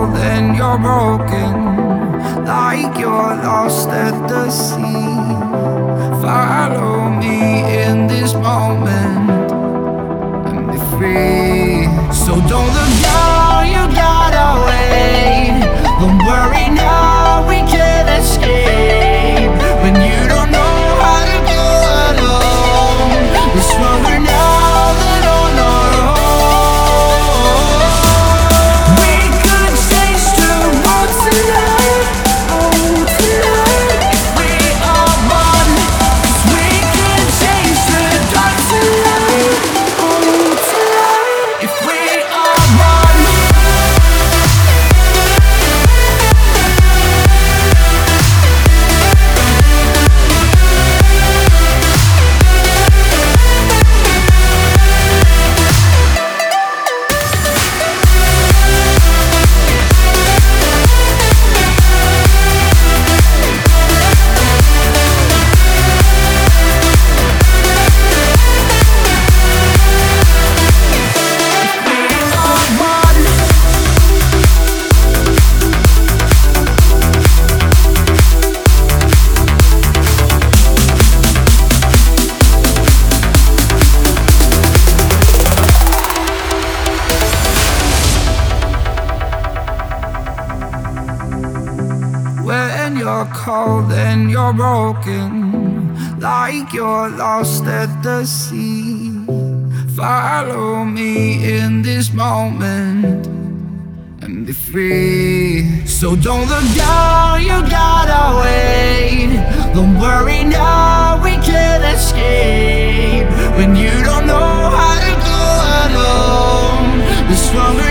cold and you're broken, like you're lost at the sea. Follow me in this moment and be free. So don't look down, you gotta wait. Don't worry now, we can't escape. When you don't know how to go alone, we're stronger now than on our own. We could change the world tonight, oh tonight, if we are one. 'Cause we can change the dark tonight, oh tonight, if we are one. When you're cold and you're broken, like you're lost at the sea. Follow me in this moment and be free. So don't look down, you gotta wait. Don't worry now, we can't escape. When you don't know how to go alone, we're stronger